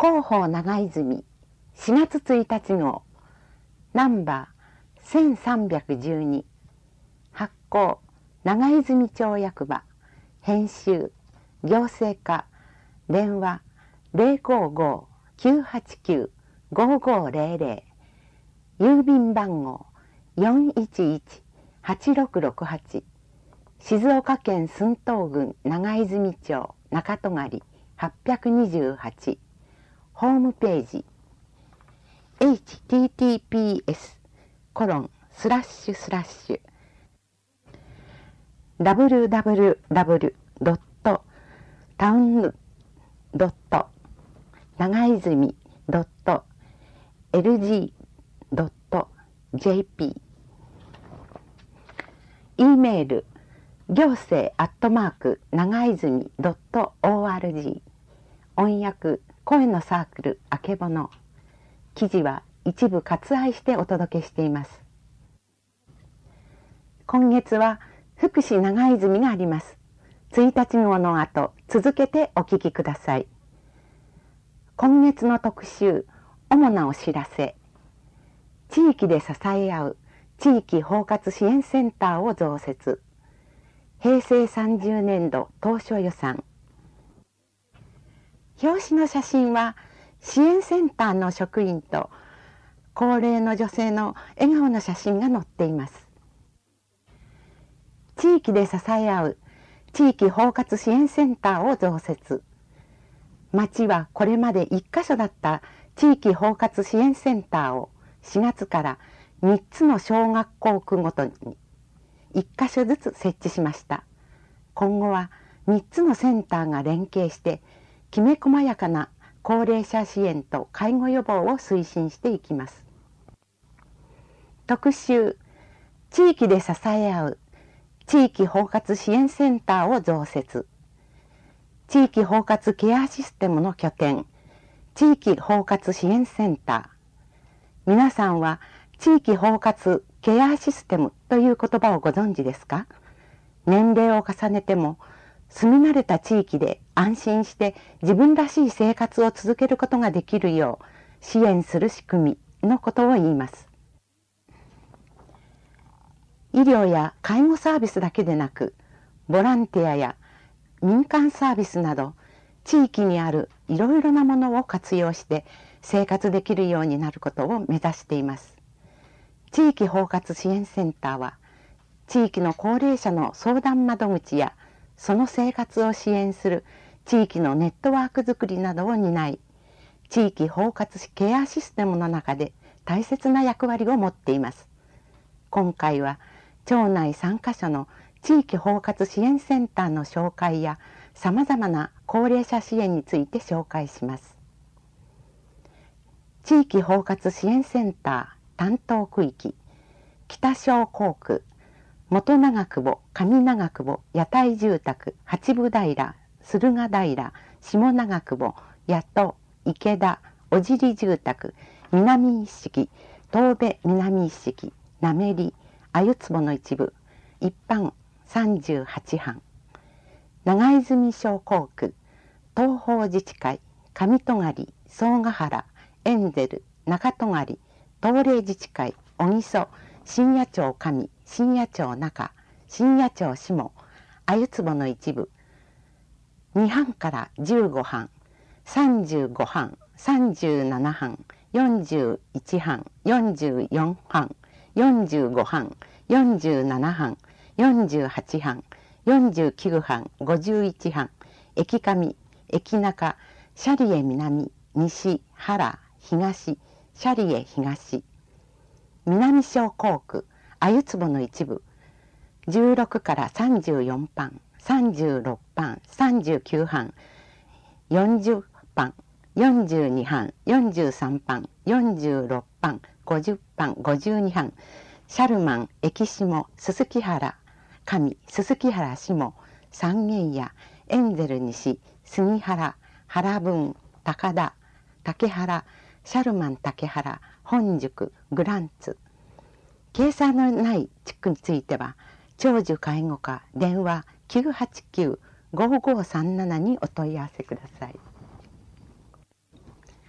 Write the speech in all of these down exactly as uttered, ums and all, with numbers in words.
広報長泉しがつついたち号ナンバーせんさんびゃくじゅうに発行長泉町役場編集行政課電話 ゼロごご きゅうはちきゅう ごごゼロゼロ 郵便番号 よんいちいち はちろくろくはち 静岡県駿東郡長泉町中戸狩はっぴゃくにじゅうはちホームページ エイチティーティーピーエス コロンスラッシュスラッシュ ダブリューダブリューダブリュー ドットタウンドット長泉ドットエルジードットジェーピー E メール行政アットマーク長泉ドットオーアールジー 音訳声のサークルあけぼの記事は一部割愛してお届けしています。今月は福祉長泉があります。ついたち号の後続けてお聞きください。今月の特集主なお知らせ地域で支え合う地域包括支援センターを増設へいせいさんじゅうねんど当初予算表紙の写真は支援センターの職員と高齢の女性の笑顔の写真が載っています。地域で支え合う地域包括支援センターを増設。町はこれまでいっかしょだった地域包括支援センターをしがつからみっつの小学校区ごとにいっかしょずつ設置しました。今後はみっつのセンターが連携してきめ細やかな高齢者支援と介護予防を推進していきます。特集地域で支え合う地域包括支援センターを増設。地域包括ケアシステムの拠点地域包括支援センター。皆さんは地域包括ケアシステムという言葉をご存知ですか？年齢を重ねても住み慣れた地域で安心して自分らしい生活を続けることができるよう支援する仕組みのことを言います。医療や介護サービスだけでなく、ボランティアや民間サービスなど地域にあるいろいろなものを活用して生活できるようになることを目指しています。地域包括支援センターは地域の高齢者の相談窓口やその生活を支援する地域のネットワークづくりなどを担い、地域包括ケアシステムの中で大切な役割を持っています。今回は町内さんかしょの地域包括支援センターの紹介やさまざまな高齢者支援について紹介します。地域包括支援センター担当区域北小港区元長久保、上長久保、屋台住宅、八分平、駿河平、下長久保、八戸、池田、小尻住宅、南一式、東部南一式、滑り、鮎壺の一部、一般さんじゅうはちはん、長泉小港区、東方自治会、上戸狩、総ヶ原、エンゼル、中戸狩、東霊自治会、小木曽、新野町上、新野町中、新野町下、鮎壺の一部、にはんからじゅうごはん、さんじゅうごはん、さんじゅうななはん、よんじゅういちはん、よんじゅうよんはん、よんじゅうごはん、よんじゅうななはん、よんじゅうはちはん、よんじゅうきゅうはん、ごじゅういちはん、駅上、駅中、シャリエ南、西、原、東、シャリエ東、南小港区、鮎壺の一部、じゅうろくからさんじゅうよんばん、さんじゅうろくばん、さんじゅうきゅうはん、よんじゅうばん、よんじゅうにはん、よんじゅうさんばん、よんじゅうろくばん、ごじゅっばん、ごじゅうにはん、シャルマン、駅下、鈴木原、上、鈴木原下、三軒屋、エンゼル西、杉原、原分、高田、竹原、シャルマン竹原、本宿、グランツ。掲載のない地区については、長寿介護課電話 きゅうはちきゅう ごごさんなな にお問い合わせください。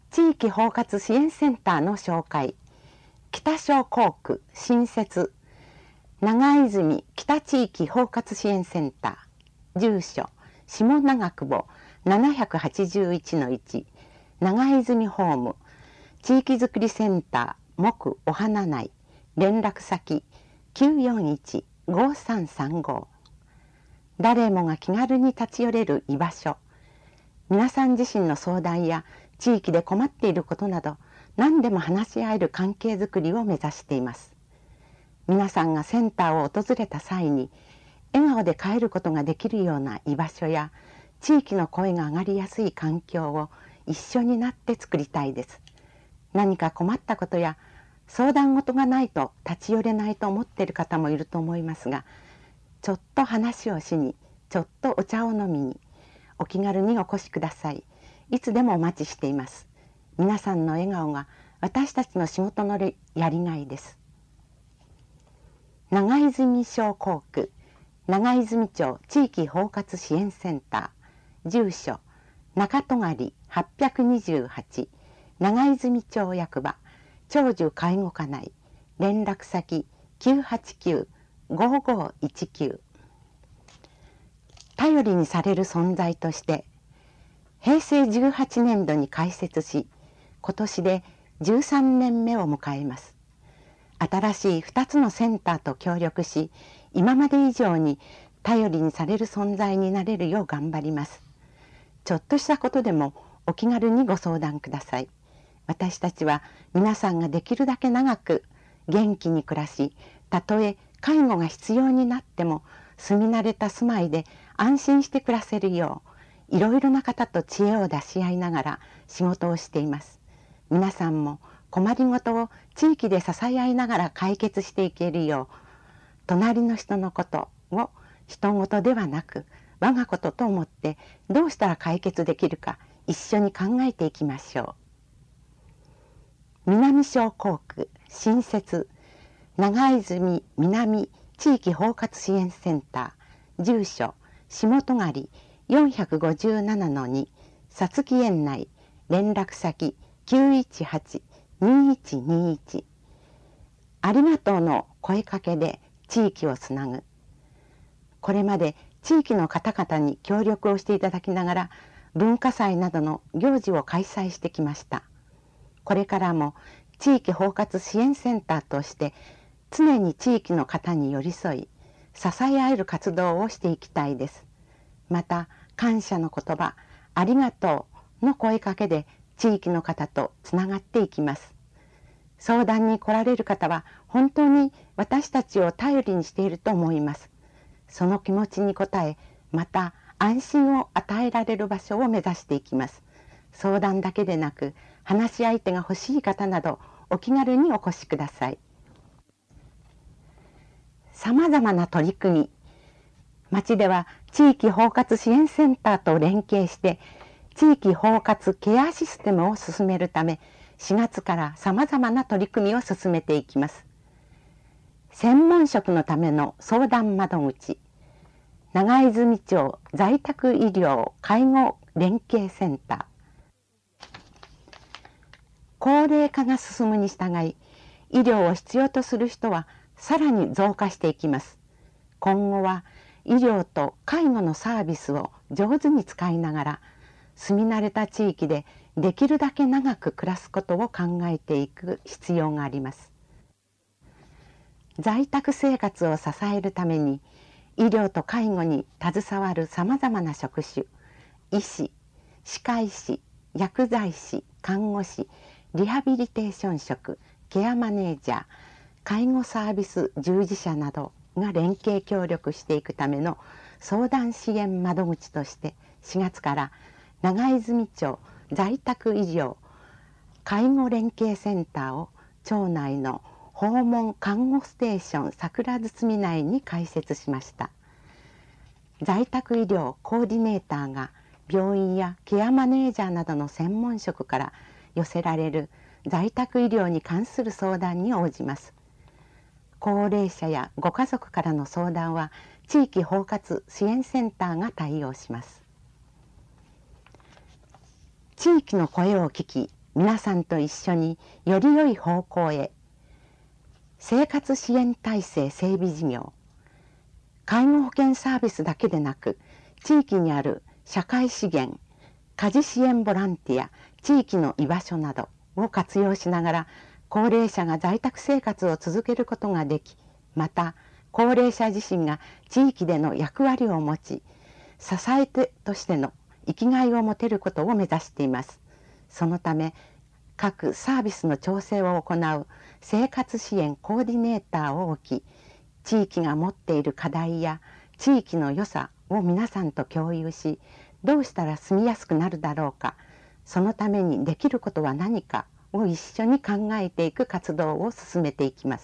地域包括支援センターの紹介。北小校区新設長泉北地域包括支援センター、住所下長久保 ななはちいちのいち 長泉ホーム、地域づくりセンター木お花内、連絡先 きゅうよんいち ごさんさんご。誰もが気軽に立ち寄れる居場所。皆さん自身の相談や地域で困っていることなど何でも話し合える関係づくりを目指しています。皆さんがセンターを訪れた際に笑顔で帰ることができるような居場所や地域の声が上がりやすい環境を一緒になって作りたいです。何か困ったことや相談事がないと立ち寄れないと思っている方もいると思いますが、ちょっと話をしに、ちょっとお茶を飲みに、お気軽にお越しください。いつでもお待ちしています。皆さんの笑顔が私たちの仕事のやりがいです。長泉小校区長泉町地域包括支援センター、住所中戸狩はっぴゃくにじゅうはち、長泉町役場長寿介護課内、連絡先 きゅうはちきゅう ごごいちきゅう。頼りにされる存在としてへいせいじゅうはちねんどに開設し、今年でじゅうさんねんめを迎えます。新しいふたつのセンターと協力し、今まで以上に頼りにされる存在になれるよう頑張ります。ちょっとしたことでもお気軽にご相談ください。私たちは皆さんができるだけ長く元気に暮らし、たとえ介護が必要になっても住み慣れた住まいで安心して暮らせるよう、いろいろな方と知恵を出し合いながら仕事をしています。皆さんも困りごとを地域で支え合いながら解決していけるよう、隣の人のことを人事ではなく我がことと思ってどうしたら解決できるか一緒に考えていきましょう。南小校区新設長泉南地域包括支援センター、住所下戸狩 よんごななのに さつき園内、連絡先 きゅういちはち にいちにいち。ありがとうの声かけで地域をつなぐ。これまで地域の方々に協力をしていただきながら文化祭などの行事を開催してきました。これからも地域包括支援センターとして常に地域の方に寄り添い支え合える活動をしていきたいです。また感謝の言葉、ありがとうの声かけで地域の方とつながっていきます。相談に来られる方は本当に私たちを頼りにしていると思います。その気持ちに応え、また安心を与えられる場所を目指していきます。相談だけでなく話し相手が欲しい方などお気軽にお越しください。さまざまな取り組み、町では地域包括支援センターと連携して地域包括ケアシステムを進めるため、しがつからさまざまな取り組みを進めていきます。専門職のための相談窓口、長泉町在宅医療介護連携センター。高齢化が進むに従い、医療を必要とする人はさらに増加していきます。今後は医療と介護のサービスを上手に使いながら、住み慣れた地域でできるだけ長く暮らすことを考えていく必要があります。在宅生活を支えるために、医療と介護に携わるさまざまな職種、医師、歯科医師、薬剤師、看護師、リハビリテーション職、ケアマネージャー、介護サービス従事者などが連携協力していくための相談支援窓口としてしがつから長泉町在宅医療介護連携センターを町内の訪問看護ステーション桜堤内に開設しました。在宅医療コーディネーターが病院やケアマネージャーなどの専門職から寄せられる在宅医療に関する相談に応じます。高齢者やご家族からの相談は地域包括支援センターが対応します。地域の声を聞き皆さんと一緒により良い方向へ。生活支援体制整備事業、介護保険サービスだけでなく、地域にある社会資源、家事支援ボランティア、地域の居場所などを活用しながら、高齢者が在宅生活を続けることができ、また高齢者自身が地域での役割を持ち、支え手としての生きがいを持てることを目指しています。そのため、各サービスの調整を行う生活支援コーディネーターを置き、地域が持っている課題や地域の良さを皆さんと共有し、どうしたら住みやすくなるだろうか、そのためにできることは何かを一緒に考えていく活動を進めていきます。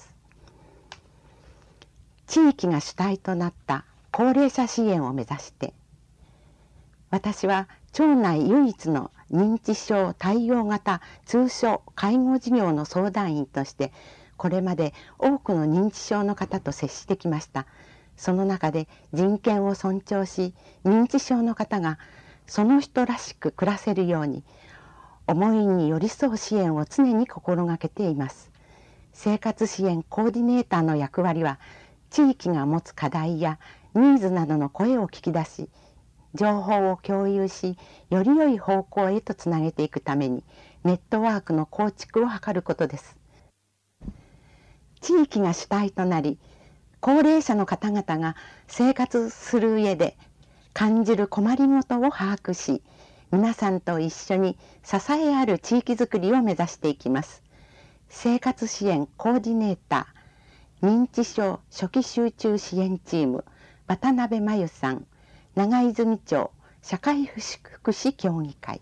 地域が主体となった高齢者支援を目指して、私は町内唯一の認知症対応型通所介護事業の相談員として、これまで多くの認知症の方と接してきました。その中で人権を尊重し、認知症の方がその人らしく暮らせるように、思いに寄り添う支援を常に心がけています。生活支援コーディネーターの役割は、地域が持つ課題やニーズなどの声を聞き出し、情報を共有し、より良い方向へとつなげていくために、ネットワークの構築を図ることです。地域が主体となり、高齢者の方々が生活する上で感じる困りごとを把握し、皆さんと一緒に支えある地域づくりを目指していきます。生活支援コーディネーター、認知症初期集中支援チーム、渡辺真由さん、長泉町社会福祉協議会。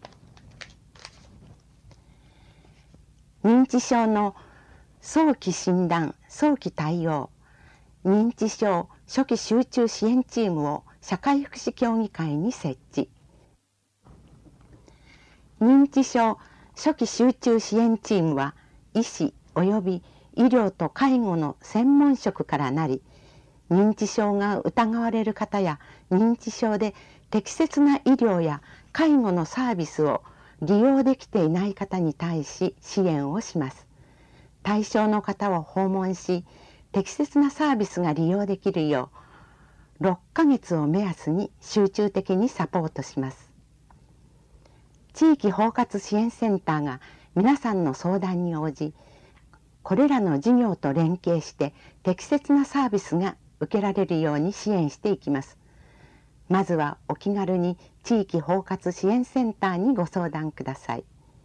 認知症の早期診断、早期対応、認知症初期集中支援チームを社会福祉協議会に設置。認知症初期集中支援チームは、医師及び医療と介護の専門職からなり、認知症が疑われる方や認知症で適切な医療や介護のサービスを利用できていない方に対し支援をします。対象の方を訪問し、適切なサービスが利用できるようろっかげつを目安に集中的にサポートします。地域包括支援センターが皆さんの相談に応じ、これらの事業と連携して適切なサービスが受けられるように支援していきます。まずはお気軽に地域包括支援センターにご相談ください。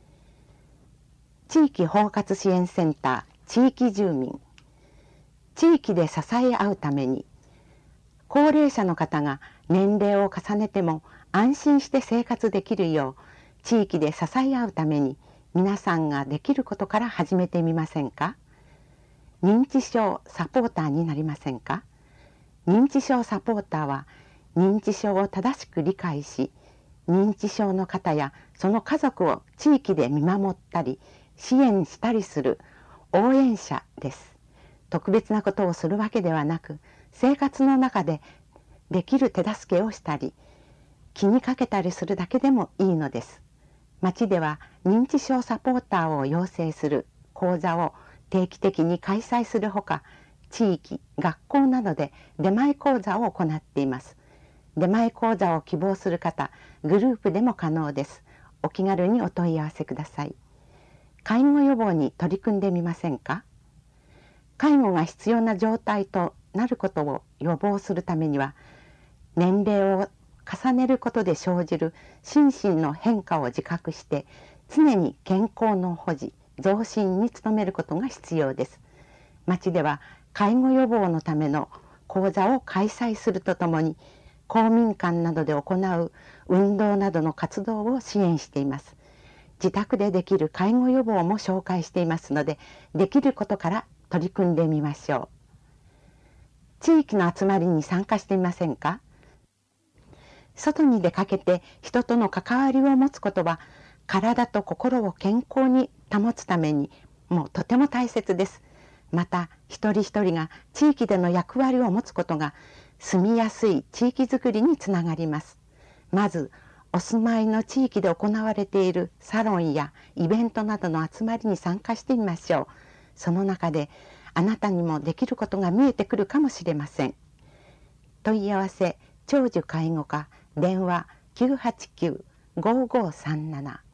地域包括支援センター地域住民。地域で支え合うために、高齢者の方が年齢を重ねても安心して生活できるよう、地域で支え合うために皆さんができることから始めてみませんか？認知症サポーターになりませんか？認知症サポーターは、認知症を正しく理解し、認知症の方やその家族を地域で見守ったり支援したりする応援者です。特別なことをするわけではなく、生活の中でできる手助けをしたり、気にかけたりするだけでもいいのです。町では認知症サポーターを養成する講座を定期的に開催するほか、地域、学校などで出前講座を行っています。出前講座を希望する方、グループでも可能です。お気軽にお問い合わせください。介護予防に取り組んでみませんか？介護が必要な状態となることを予防するためには、年齢を重ねることで生じる心身の変化を自覚して、常に健康の保持、増進に努めることが必要です。町では介護予防のための講座を開催するとともに、公民館などで行う運動などの活動を支援しています。自宅でできる介護予防も紹介していますので、できることから取り組んでみましょう。地域の集まりに参加してみませんか？外に出かけて人との関わりを持つことは、体と心を健康に保つためにもうとても大切です。また一人一人が地域での役割を持つことが、住みやすい地域づくりにつながります。まずお住まいの地域で行われているサロンやイベントなどの集まりに参加してみましょう。その中であなたにもできることが見えてくるかもしれません。問い合わせ長寿介護課電話 きゅうはちきゅう ごーごーさんなな。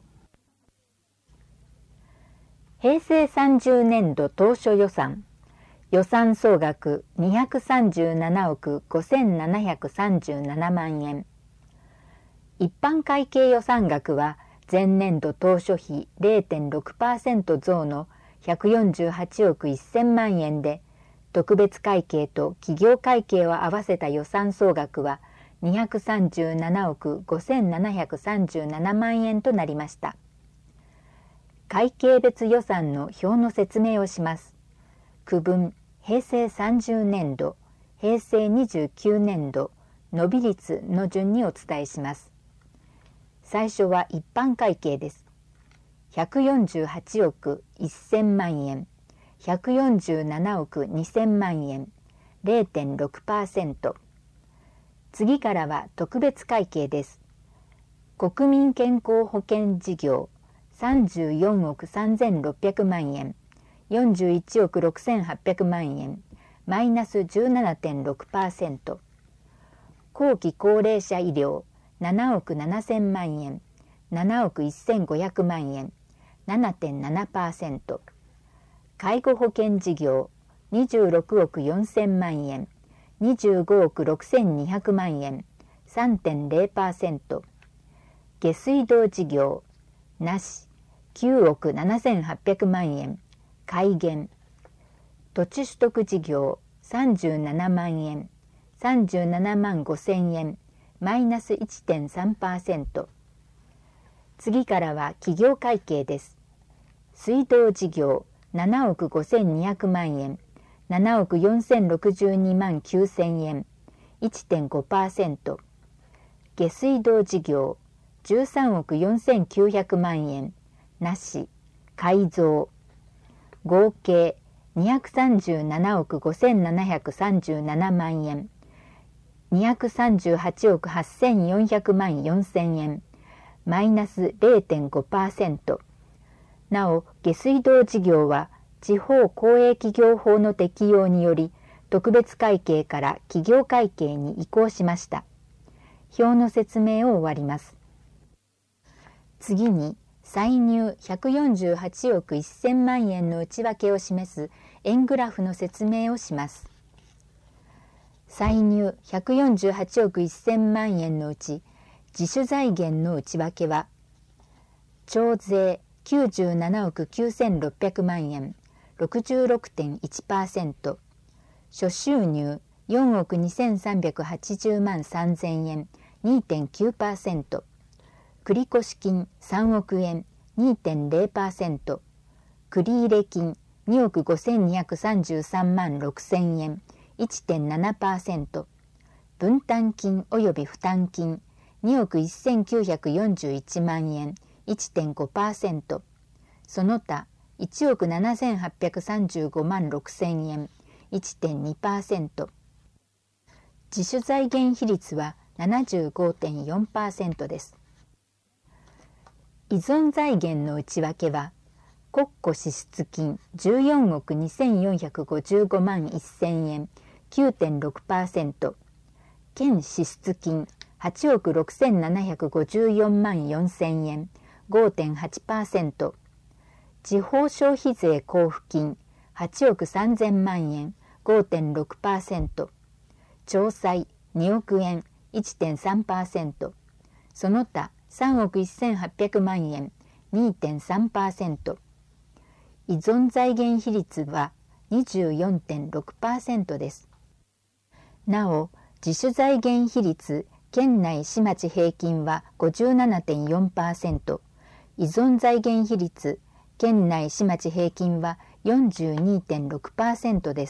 平成さんじゅうねんど当初予算予算総額にひゃくさんじゅうななおくごせんななひゃくさんじゅうななまんえん。一般会計予算額は前年度当初比 れいてんろくパーセント 増のひゃくよんじゅうはちおくせんまんえんで、特別会計と企業会計を合わせた予算総額はにひゃくさんじゅうななおくごせんななひゃくさんじゅうななまんえんとなりました。会計別予算の表の説明をします。区分、平成さんじゅうねんど、平成にじゅうきゅうねんど、伸び率の順にお伝えします。最初は一般会計です。ひゃくよんじゅうはちおくせんまんえん、ひゃくよんじゅうななおくにせんまんえん、れいてんろくパーセント。次からは特別会計です。国民健康保険事業さんじゅうよんおくさんぜんろっぴゃくまんえん、よんじゅういちおくろくせんはっぴゃくまんえん、マイナス じゅうななてんろくパーセント。後期高齢者医療ななおくななせんまんえん、ななおくせんごひゃくまんえん、ななてんななパーセント。介護保険事業にじゅうろくおくよんせんまんえん、にじゅうごおくろくせんにひゃくまんえん、さんてんぜろパーセント。下水道事業なしきゅうおくななせんはっぴゃくまんえん、改減。土地取得事業さんじゅうななまんえん、さんじゅうななまんごせんえん、マイナス いってんさんパーセント。次からは企業会計です。水道事業ななおくごせんにひゃくまんえん、ななおくよんせんろくじゅうにまんきゅうせんえん、いってんごパーセント。下水道事業じゅうさんおくよんせんきゅうひゃくまんえん、なし、改増。合計にひゃくさんじゅうななおくごせんななひゃくさんじゅうななまんえん、にひゃくさんじゅうはちおくはっせんよんひゃくまんよんせんえん、マイナス れいてんごパーセント。なお、下水道事業は地方公営企業法の適用により、特別会計から企業会計に移行しました。表の説明を終わります。次に、歳入ひゃくよんじゅうはちおくせんまんえんの内訳を示す円グラフの説明をします。歳入ひゃくよんじゅうはちおくせんまんえんのうち、自主財源の内訳は、徴税きゅうじゅうななおくきゅうせんろっぴゃくまんえん、ろくじゅうろくてんいちパーセント、諸収入よんおくにせんさんびゃくはちじゅうまんさんぜんえん、にてんきゅうパーセント、繰越金さんおくえん にてんぜろパーセント、繰入金におくごせんにひゃくさんじゅうさんまんろくせんえん いってんななパーセント、分担金及び負担金におくせんきゅうひゃくよんじゅういちまんえん いってんごパーセント、その他いちおくななせんはっぴゃくさんじゅうごまんろくせんえん いってんにパーセント、自主財源比率は ななじゅうごてんよんパーセント です。依存財源の内訳は、国庫支出金じゅうよんおくにせんよんひゃくごじゅうごまんせんえん きゅうてんろくパーセント、県支出金はちおくろくせんななひゃくごじゅうよんまんよんせんえん ごてんはちパーセント、地方消費税交付金はちおくさんぜんまんえん ごてんろくパーセント、徴歳におくえん いってんさんパーセント、その他さんおくせんはっぴゃくまんえん にてんさんパーセント、依存財源比率は にじゅうよんてんろくパーセント です。なお、自主財源比率県内市町平均は ごじゅうななてんよんパーセント、依存財源比率県内市町平均は よんじゅうにてんろくパーセント です。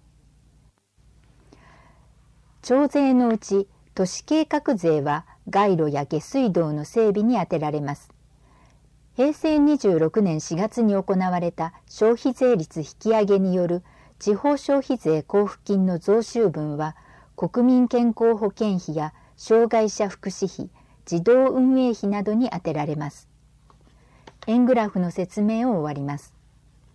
徴税のうち都市計画税は街路や下水道の整備に充てられます。へいせいにじゅうろくねんしがつに行われた消費税率引き上げによる地方消費税交付金の増収分は、国民健康保険費や障害者福祉費、 児童運営費などに充てられます。円グラフの説明を終わります。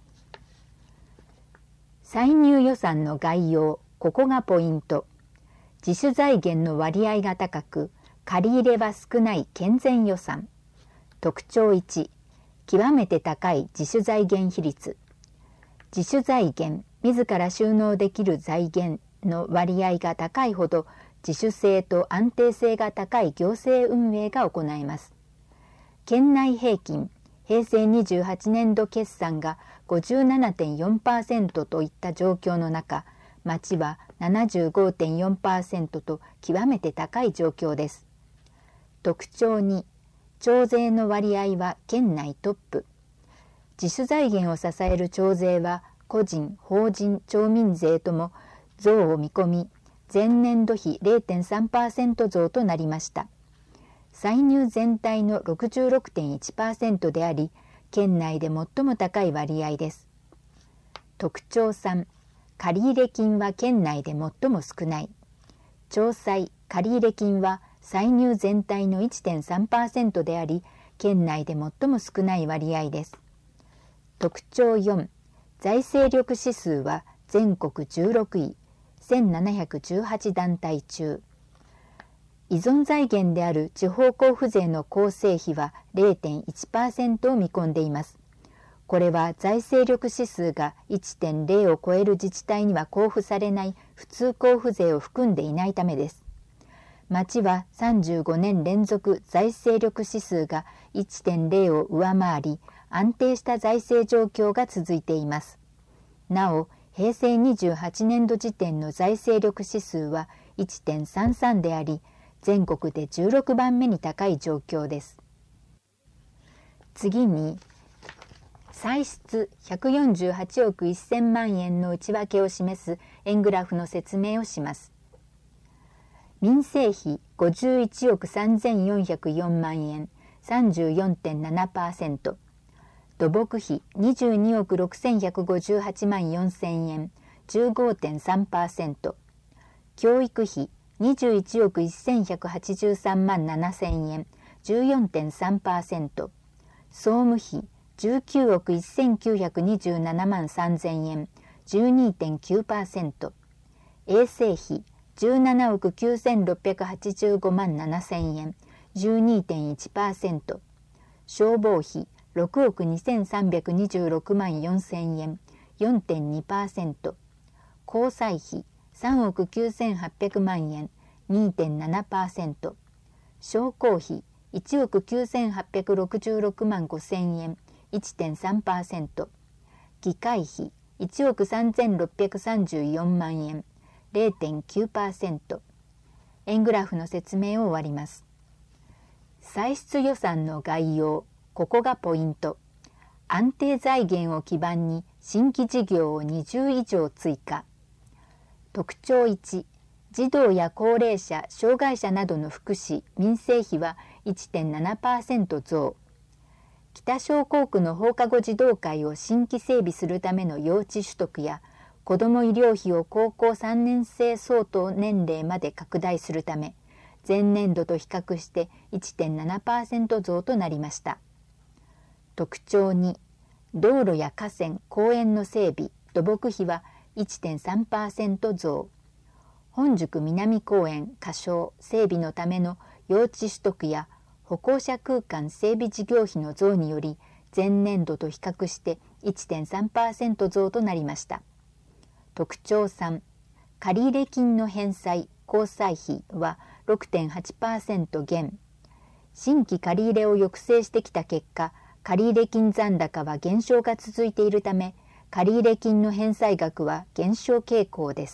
歳入予算の概要、ここがポイント。自主財源の割合が高く、借り入れは少ない健全予算。特徴いち、極めて高い自主財源比率。自主財源、自ら収納できる財源の割合が高いほど、自主性と安定性が高い行政運営が行えます。県内平均、平成にじゅうはちねんど決算が ごじゅうななてんよんパーセント といった状況の中、町は ななじゅうごてんよんパーセント と極めて高い状況です。特徴に、徴税の割合は県内トップ。自主財源を支える徴税は、個人、法人、町民税とも増を見込み、前年度比 れいてんさんパーセント 増となりました。歳入全体の ろくじゅうろくてんいちパーセント であり、県内で最も高い割合です。特徴さん、借入金は県内で最も少ない。徴歳、借入金は歳入全体の いってんさんパーセント であり、県内で最も少ない割合です。特徴よん、財政力指数は全国じゅうろくい、せんななひゃくじゅうはちだんたい中。依存財源である地方交付税の構成比は れいてんいちパーセント を見込んでいます。これは財政力指数が いってんれい を超える自治体には交付されない普通交付税を含んでいないためです。町はさんじゅうごねん連続財政力指数が いってんれい を上回り、安定した財政状況が続いています。なお、平成にじゅうはちねんど時点の財政力指数は いってんさんさん であり、全国でじゅうろくばんめに高い状況です。次に、歳出ひゃくよんじゅうはちおくせんまん円の内訳を示す円グラフの説明をします。民生費ごじゅういちおくさんぜんよんひゃくよんまん円、さんじゅうよんてんななパーセント。土木費にじゅうにおくろくせんひゃくごじゅうはちまんよんせん円、じゅうごてんさんパーセント。教育費にじゅういちおくせんひゃくはちじゅうさんまんななせん円、じゅうよんてんさんパーセント。総務費じゅうきゅうおくせんきゅうひゃくにじゅうななまんさんぜん円、じゅうにてんきゅうパーセント。衛生費じゅうななおくきゅうせんろっぴゃくはちじゅうごまんななせん円、じゅうにてんいちパーセント。消防費ろくおくにせんさんびゃくにじゅうろくまんよんせん円、よんてんにパーセント。交際費さんおくきゅうせんはっぴゃくまん円、にてんななパーセント。商工費いちおくきゅうせんはっぴゃくろくじゅうろくまんごせん円、いってんさんパーセント。議会費いちおくさんぜんろっぴゃくさんじゅうよんまん円、れいてんきゅうパーセント。円グラフの説明を終わります。歳出予算の概要、ここがポイント。安定財源を基盤に新規事業をにじゅういじょう追加。特徴いち、児童や高齢者、障害者などの福祉・民生費は いってんななパーセント 増。北小校区の放課後児童会を新規整備するための用地取得や、子ども医療費を高校さんねん生相当年齢まで拡大するため、前年度と比較して いってんななパーセント 増となりました。特徴に、道路や河川・公園の整備・土木費は いってんさんパーセント 増。本宿南公園仮称整備のための用地取得や歩行者空間整備事業費の増により、前年度と比較して いってんさんパーセント 増となりました。特徴さん、借入金の返済・交際費は ろくてんはちパーセント 減。新規借入を抑制してきた結果、借入金残高は減少が続いているため、借入金の返済額は減少傾向です。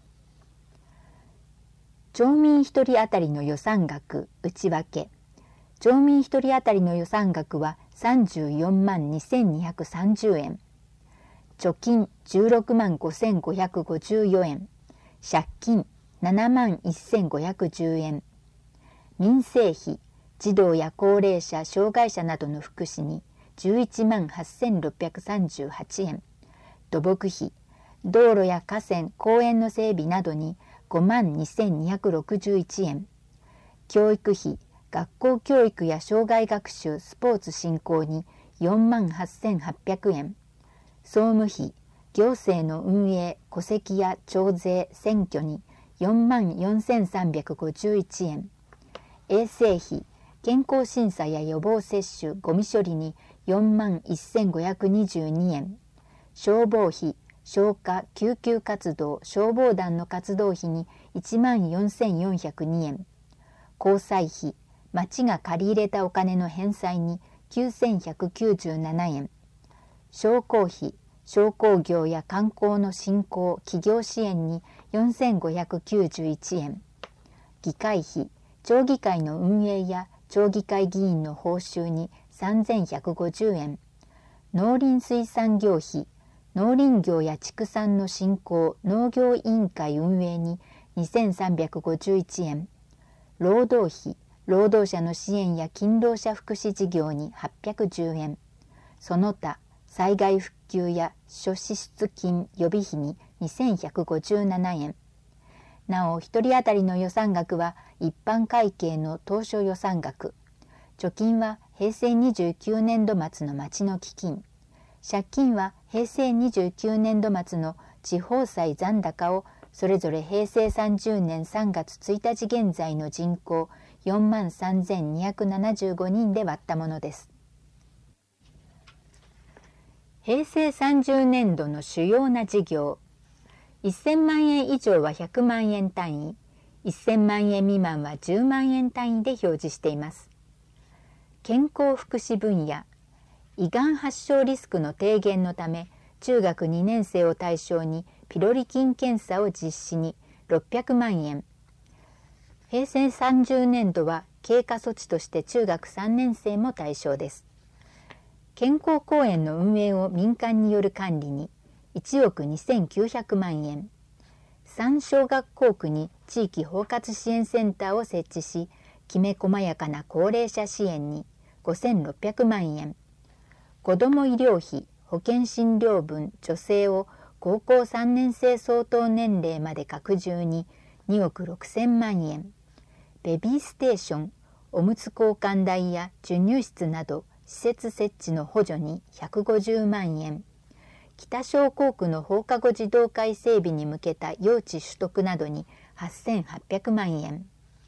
町民ひとり当たりの予算額内訳。町民ひとり当たりの予算額はさんじゅうよんまんにせんにひゃくさんじゅう円。貯金じゅうろくまんごせんごひゃくごじゅうよえん。借金ななまんせんごひゃくじゅうえん。民生費、児童や高齢者、障害者などの福祉にじゅういちまんはっせんろっぴゃくさんじゅうはちえん。土木費、道路や河川、公園の整備などにごまんにせんにひゃくろくじゅういちえん。教育費学校教育や生涯学習、スポーツ振興によんまんはっせんはっぴゃくえん、総務費、行政の運営、戸籍や徴税、選挙によんまんよんせんさんびゃくごじゅういちえん、衛生費、健康審査や予防接種、ゴミ処理によんまんせんごひゃくにじゅうにえん、消防費、消火・救急活動、消防団の活動費にいちまんよんせんよんひゃくにえん、交際費、町が借り入れたお金の返済にきゅうせんひゃくきゅうじゅうななえん、商工費、商工業や観光の振興・企業支援によんせんごひゃくきゅうじゅういちえん、議会費、町議会の運営や町議会議員の報酬にさんぜんひゃくごじゅうえん、農林水産業費、農林業や畜産の振興・農業委員会運営ににせんさんびゃくごじゅういちえん、労働費、労働者の支援や勤労者福祉事業にはっぴゃくじゅうえん、その他災害復旧や諸支出金予備費ににせんひゃくごじゅうななえん。なお、ひとり当たりの予算額は一般会計の当初予算額、貯金はへいせいにじゅうきゅうねんど末の町の基金、借金はへいせいにじゅうきゅうねんど末の地方債残高をそれぞれへいせいさんじゅうねんさんがつついたち現在の人口よんまんさんぜんにひゃくななじゅうごにんで割ったものです。へいせいさんじゅうねんどの主要な事業、せんまんえん以上はひゃくまんえん単位、せんまんえん未満はじゅうまんえん単位で表示しています。健康福祉分野、胃がん発症リスクの低減のため、中学にねんせいを対象にピロリ菌検査を実施にろっぴゃくまんえん。へいせいさんじゅうねんどは経過措置として中学さんねんせいも対象です。健康公園の運営を民間による管理にいちおくにせんきゅうひゃくまんえん。さん小学校区に地域包括支援センターを設置し、きめ細やかな高齢者支援にごせんろっぴゃくまんえん。子ども医療費、保険診療分助成を高校さんねんせい相当年齢まで拡充ににおくろくせんまんえん。ベビーステーション、おむつ交換代や授乳室など施設設置の補助にひゃくごじゅうまんえん。北小校区の放課後児童会整備に向けた用地取得などにはっせんはっぴゃくまんえん。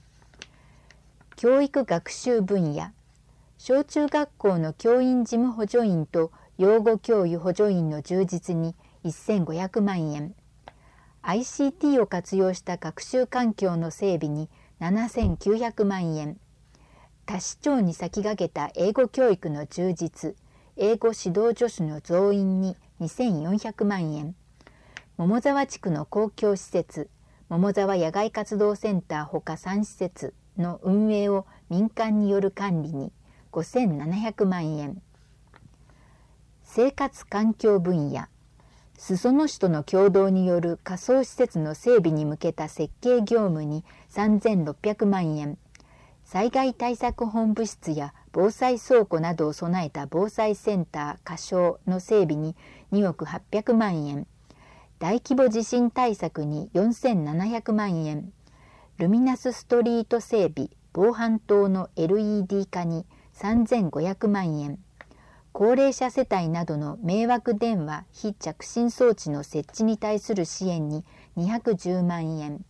教育学習分野、小中学校の教員事務補助員と養護教諭補助員の充実にせんごひゃくまんえん。アイシーティー を活用した学習環境の整備にななせんきゅうひゃくまんえん。多市町に先駆けた英語教育の充実、英語指導助手の増員ににせんよんひゃくまんえん。桃沢地区の公共施設、桃沢野外活動センターほかさん施設の運営を民間による管理にごせんななひゃくまんえん。生活環境分野、裾野市との共同による仮想施設の整備に向けた設計業務にさんぜんろっぴゃくまんえん。災害対策本部室や防災倉庫などを備えた防災センター仮称の整備ににおくはっぴゃくまんえん。大規模地震対策によんせんななひゃくまんえん。ルミナスストリート整備、防犯灯の エルイーディー 化にさんぜんごひゃくまんえん。高齢者世帯などの迷惑電話非着信装置の設置に対する支援ににひゃくじゅうまんえん。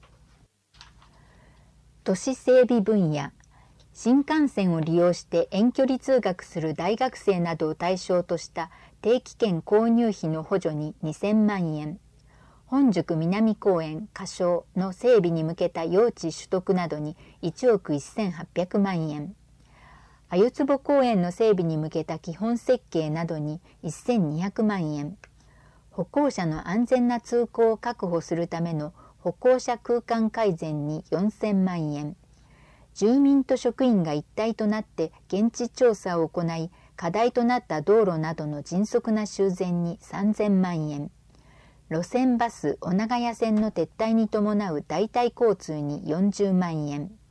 都市整備分野、新幹線を利用して遠距離通学する大学生などを対象とした定期券購入費の補助ににせんまんえん。本宿南公園仮称の整備に向けた用地取得などにいちおくせんはっぴゃくまんえん。鮎坪公園の整備に向けた基本設計などにせんにひゃくまんえん。歩行者の安全な通行を確保するための歩行者空間改善によんせんまんえん。住民と職員が一体となって現地調査を行い、課題となった道路などの迅速な修繕にさんぜんまんえん。路線バス小長谷線の撤退に伴う代替交通によんじゅうまんえん。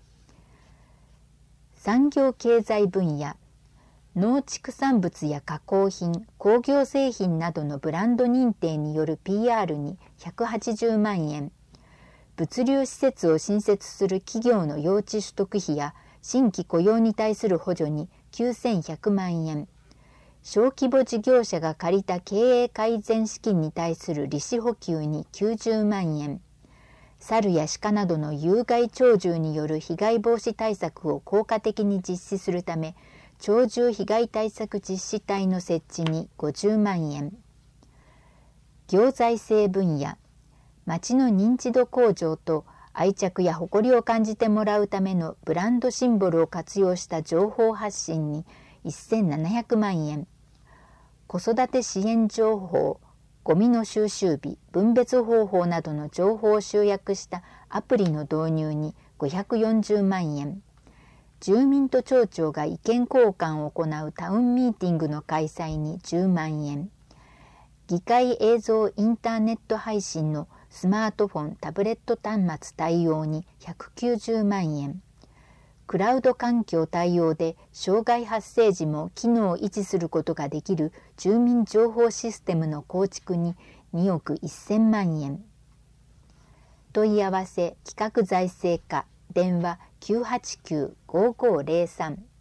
産業経済分野、農畜産物や加工品、工業製品などのブランド認定による ピーアール にひゃくはちじゅうまんえん。物流施設を新設する企業の用地取得費や新規雇用に対する補助にきゅうせんひゃくまんえん、小規模事業者が借りた経営改善資金に対する利子補給にきゅうじゅうまんえん、猿や鹿などの有害鳥獣による被害防止対策を効果的に実施するため、鳥獣被害対策実施隊の設置にごじゅうまんえん。行財政分野、町の認知度向上と愛着や誇りを感じてもらうためのブランドシンボルを活用した情報発信にせんななひゃくまんえん。子育て支援情報、ゴミの収集日、分別方法などの情報を集約したアプリの導入にごひゃくよんじゅうまんえん。住民と町長が意見交換を行うタウンミーティングの開催にじゅうまんえん。議会映像インターネット配信のスマートフォン・タブレット端末対応にひゃくきゅうじゅうまんえん。クラウド環境対応で障害発生時も機能を維持することができる住民情報システムの構築ににおくせんまんえん。問い合わせ企画財政課電話 きゅうはちきゅう ごーごーぜろさん。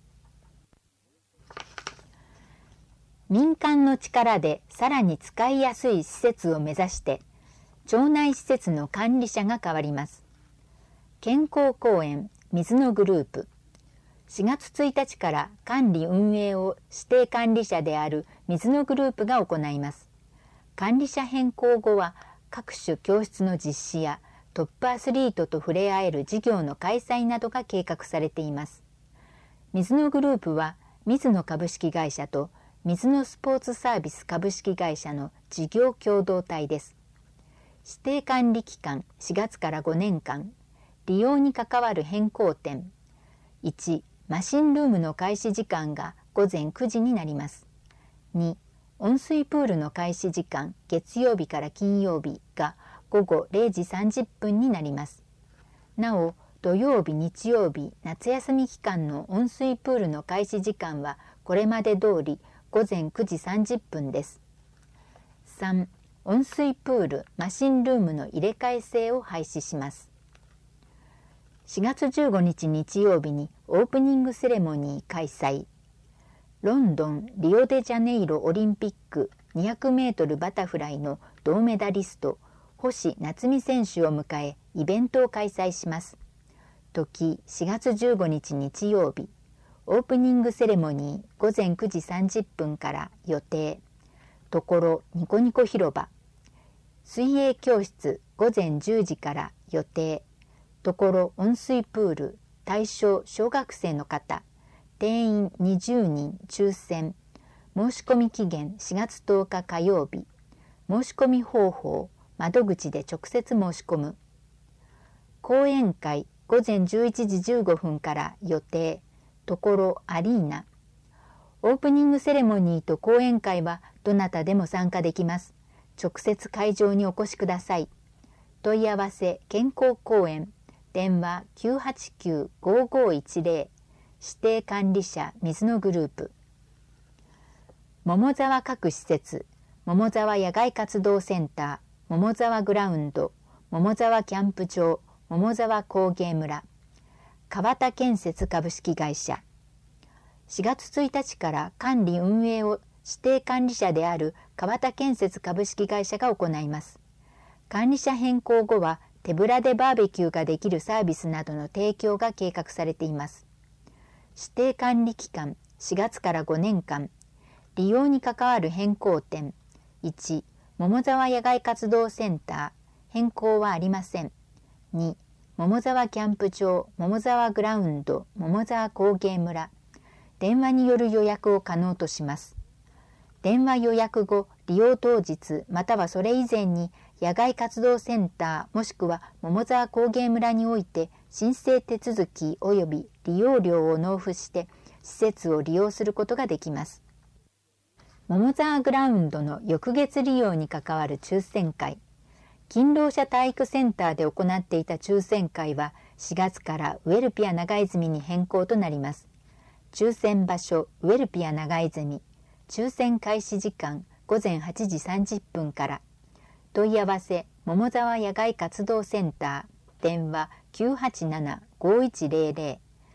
民間の力でさらに使いやすい施設を目指して町内施設の管理者が変わります。健康公園水野グループ、しがつついたちから管理運営を指定管理者である水野グループが行います。管理者変更後は各種教室の実施やトップアスリートと触れ合える事業の開催などが計画されています。水野グループは水野株式会社と水野スポーツサービス株式会社の事業共同体です。指定管理期間しがつからごねんかん、利用に関わる変更点。いち、マシンルームの開始時間がごぜんくじになります。に、温水プールの開始時間月曜日から金曜日がごごれいじさんじゅっぷんになります。なお、土曜日、日曜日、夏休み期間の温水プールの開始時間はこれまで通りごぜんくじさんじゅっぷんです。さん、温水プール・マシンルームの入れ替え制を廃止します。しがつじゅうごにち日曜日にオープニングセレモニー開催。ロンドン・リオデジャネイロオリンピックにひゃくメートルバタフライの銅メダリスト、星夏美選手を迎えイベントを開催します。時しがつじゅうごにち日曜日、オープニングセレモニーごぜんくじさんじゅっぷんから予定。ところニコニコ広場。水泳教室ごぜんじゅうじから予定。ところ温水プール対象小学生の方、定員にじゅうにん抽選。申し込み期限しがつとおか火曜日。申し込み方法、窓口で直接申し込む。講演会ごぜんじゅういちじじゅうごふんから予定。ところアリーナ。オープニングセレモニーと講演会はどなたでも参加できます。直接会場にお越しください。問い合わせ健康講演電話 きゅうはちきゅう ごーごーいちぜろ 指定管理者水野グループ。桃沢各施設、桃沢野外活動センター、桃沢グラウンド、桃沢キャンプ場、桃沢工芸村。川田建設株式会社。しがつついたちから管理運営を指定管理者である川田建設株式会社が行います。管理者変更後は手ぶらでバーベキューができるサービスなどの提供が計画されています。指定管理期間しがつからごねんかん。利用に関わる変更点。いち、桃沢野外活動センター。変更はありません。に、桃沢キャンプ場、桃沢グラウンド、桃沢工芸村。電話による予約を可能とします。電話予約後、利用当日またはそれ以前に野外活動センターもしくは桃沢工芸村において申請手続き及び利用料を納付して施設を利用することができます。桃沢グラウンドの翌月利用に関わる抽選会。勤労者体育センターで行っていた抽選会はしがつからウェルピア長泉に変更となります。抽選場所ウェルピア長泉。抽選開始時間ごぜんはちじさんじゅっぷんから。問い合わせ桃沢野外活動センター電話 きゅうはちなな ごいちぜろぜろ。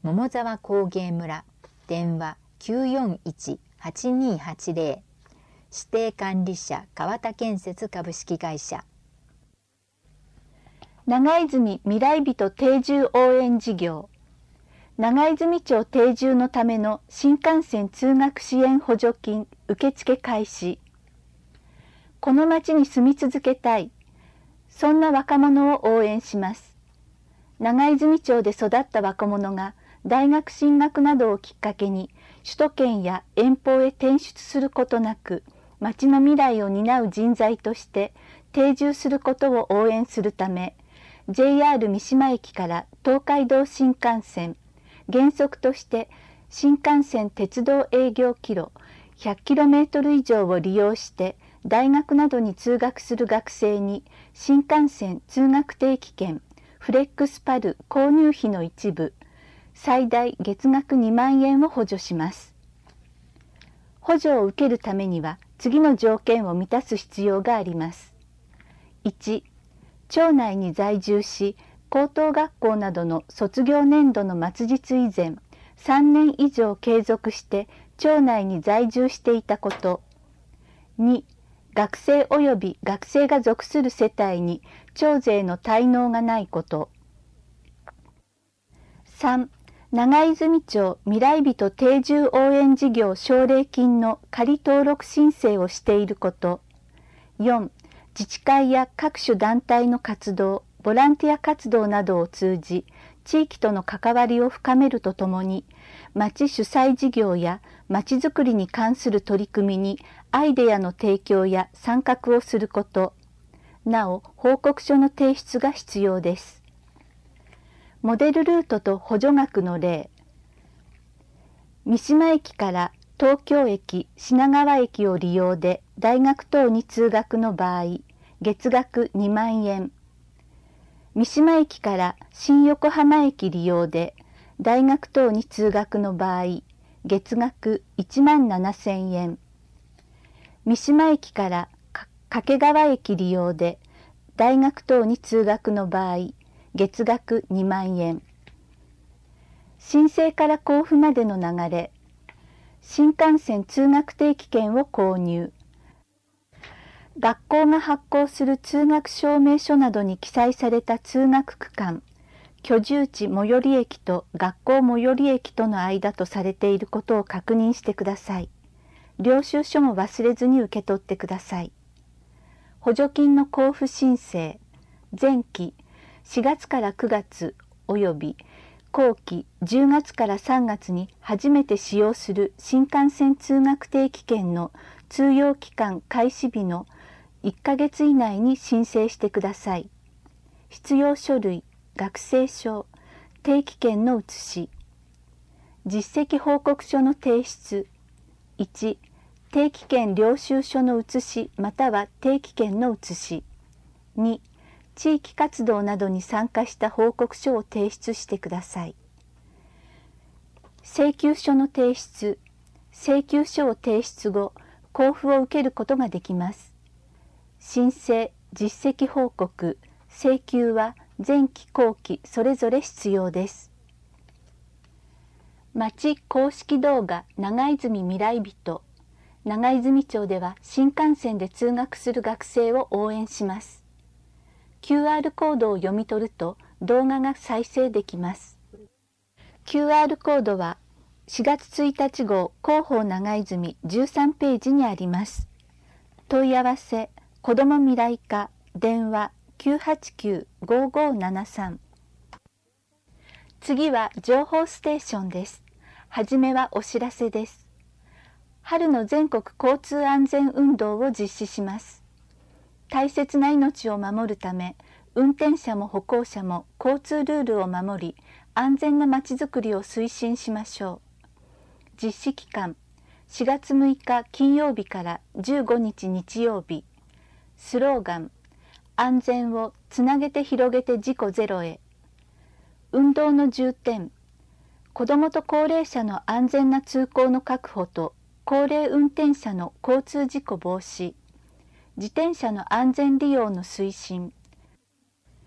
桃沢工芸村、電話 きゅうよんいち はちにはちゼロ、指定管理者川田建設株式会社。 長泉未来人定住応援事業。長泉町定住のための新幹線通学支援補助金受付開始。この町に住み続けたい、そんな若者を応援します。長泉町で育った若者が大学進学などをきっかけに首都圏や遠方へ転出することなく、町の未来を担う人材として定住することを応援するため、ジェイアール 三島駅から東海道新幹線、原則として新幹線鉄道営業キロ ひゃくキロメートル 以上を利用して大学などに通学する学生に新幹線通学定期券フレックスパル購入費の一部最大月額にまんえんを補助します。補助を受けるためには次の条件を満たす必要があります。いち、町内に在住し高等学校などの卒業年度の末日以前さんねん以上継続して町内に在住していたこと。に、学生及び学生が属する世帯に町税の滞納がないこと。さん、長泉町未来人定住応援事業奨励金の仮登録申請をしていること。よん、自治会や各種団体の活動、ボランティア活動などを通じ、地域との関わりを深めるとともに、町主催事業や町づくりに関する取り組みにアイデアの提供や参画をすること。なお、報告書の提出が必要です。モデルルートと補助額の例。三島駅から東京駅、品川駅を利用で大学等に通学の場合、月額にまんえん。三島駅から新横浜駅利用で大学等に通学の場合、月額いちまんななせんえん。三島駅から掛川駅利用で大学等に通学の場合、月額にまんえん。申請から交付までの流れ。新幹線通学定期券を購入。学校が発行する通学証明書などに記載された通学区間、居住地最寄り駅と学校最寄り駅との間とされていることを確認してください。領収書も忘れずに受け取ってください。補助金の交付申請、前期しがつからくがつおよび後期じゅうがつからさんがつに初めて使用する新幹線通学定期券の通用期間開始日のいっかげつ以内に申請してください。必要書類、学生証、定期券の写し。実績報告書の提出。いち、定期券領収書の写しまたは定期券の写し。に、地域活動などに参加した報告書を提出してください。請求書の提出。請求書を提出後、交付を受けることができます。申請、実績報告、請求は前期後期それぞれ必要です。町公式動画長泉未来人。長泉町では新幹線で通学する学生を応援します。キューアール コードを読み取ると動画が再生できます。キューアール コードはしがつついたち号広報長泉じゅうさんページにあります。問い合わせ子ども未来課電話 きゅうはちきゅう ごーごーななさん。次は情報ステーションです。はじめはお知らせです。春の全国交通安全運動を実施します。大切な命を守るため、運転者も歩行者も交通ルールを守り、安全なまちづくりを推進しましょう。実施期間、しがつむいか金曜日からじゅうごにち日曜日。スローガン、安全をつなげて広げて事故ゼロへ。運動の重点、子どもと高齢者の安全な通行の確保と高齢運転者の交通事故防止、自転車の安全利用の推進、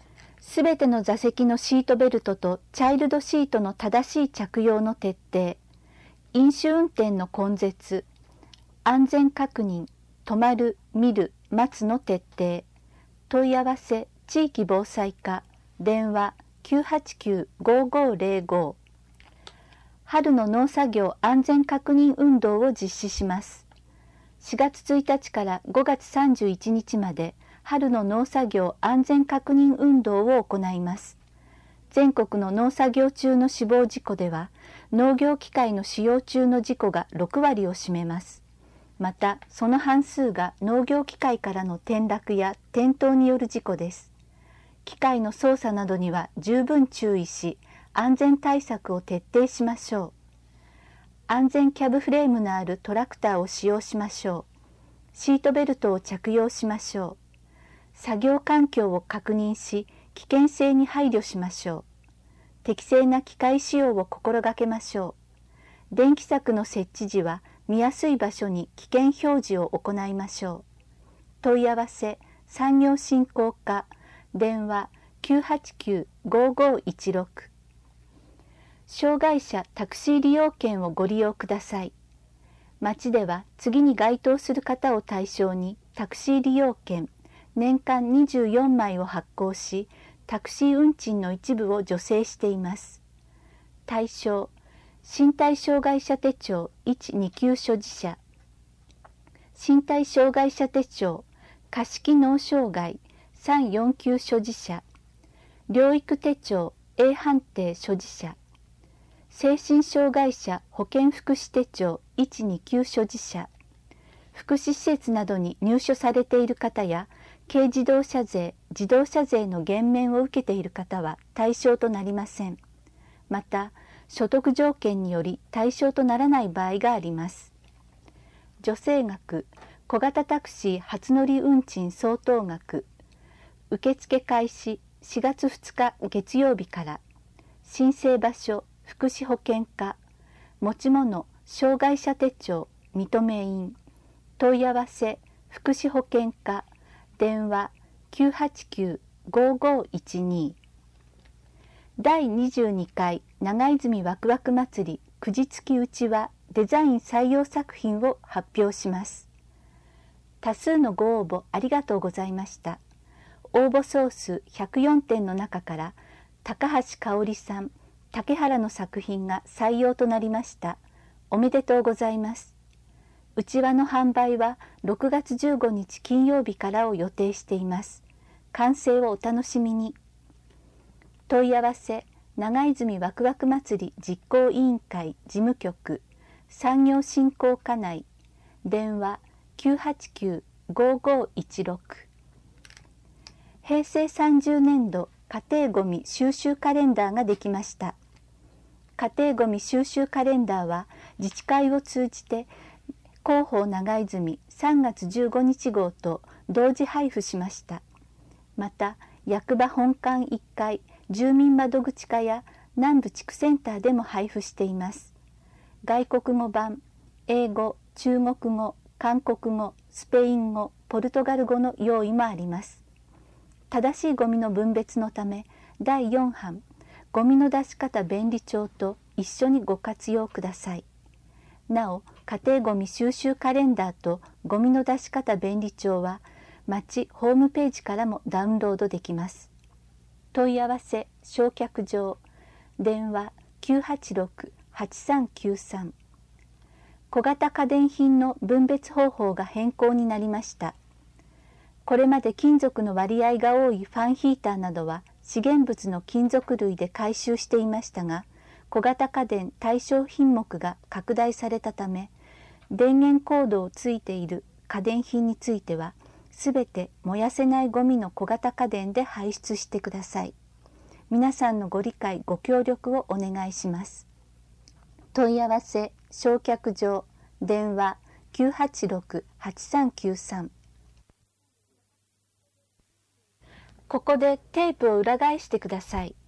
すべての座席のシートベルトとチャイルドシートの正しい着用の徹底、飲酒運転の根絶、安全確認、止まる、見る、待つの徹底、問い合わせ地域防災課、電話 きゅうはちきゅう ごーごーぜろご。春の農作業安全確認運動を実施します。しがつついたちからごがつさんじゅういちにちまで春の農作業安全確認運動を行います。全国の農作業中の死亡事故では農業機械の使用中の事故がろくわりを占めます。またその半数が農業機械からの転落や転倒による事故です。機械の操作などには十分注意し、安全対策を徹底しましょう。安全キャブフレームのあるトラクターを使用しましょう。シートベルトを着用しましょう。作業環境を確認し、危険性に配慮しましょう。適正な機械使用を心がけましょう。電気柵の設置時は見やすい場所に危険表示を行いましょう。問い合わせ産業振興課、電話 きゅうはちきゅう ごーごーいちろく。障害者タクシー利用券をご利用ください。町では次に該当する方を対象にタクシー利用券年間にじゅうよんまいを発行し、タクシー運賃の一部を助成しています。対象、身体障害者手帳いち、に級所持者、身体障害者手帳下式脳障害さん、よん級所持者、療育手帳 A 判定所持者、精神障害者保健福祉手帳いち、に級所持者、福祉施設などに入所されている方や軽自動車税、自動車税の減免を受けている方は対象となりません。また、所得条件により対象とならない場合があります。助成額、小型タクシー初乗り運賃相当額、受付開始しがつふつか月曜日から、申請場所、福祉保健課、持ち物、障害者手帳、認め印、問い合わせ、福祉保健課、電話 きゅうはちきゅう ごーごーいちに。だいにじゅうにかい長泉わくわく祭りくじつきうちわデザイン採用作品を発表します。多数のご応募ありがとうございました。応募総数ひゃくよんてんの中から高橋香織さん、竹原の作品が採用となりました。おめでとうございます。うちわの販売はろくがつじゅうごにち金曜日からを予定しています。完成をお楽しみに。問い合わせ長泉わくわく祭り実行委員会事務局産業振興課内、電話 きゅうはちきゅう ごーごーいちろく。へいせいさんじゅうねんど家庭ごみ収集カレンダーができました。家庭ごみ収集カレンダーは自治会を通じて広報長泉さんがつじゅうごにち号と同時配布しました。また役場本館いっかい住民窓口課や南部地区センターでも配布しています。外国語版、英語、中国語、韓国語、スペイン語、ポルトガル語の用意もあります。正しいゴミの分別のためだいよん版ゴミの出し方便利帳と一緒にご活用ください。なお家庭ごみ収集カレンダーとゴミの出し方便利帳は町ホームページからもダウンロードできます。問い合わせ焼却場、電話 きゅうはちろく はちさんきゅうさん。小型家電品の分別方法が変更になりました。これまで金属の割合が多いファンヒーターなどは資源物の金属類で回収していましたが、小型家電対象品目が拡大されたため、電源コードをついている家電品については、すべて燃やせないゴミの小型家電で排出してください。皆さんのご理解ご協力をお願いします。問い合わせ焼却場、電話 きゅうはちろく はちさんきゅうさん。ここでテープを裏返してください。